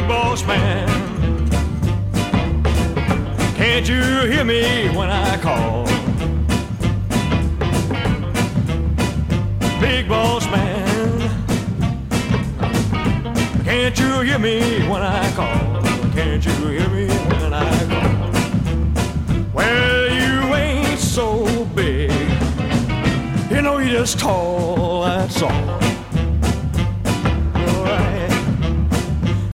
Big boss man, can't you hear me when I call? Big boss man, can't you hear me when I call? Can't you hear me when I call? Well, you ain't so big, you know you're just tall, that's all.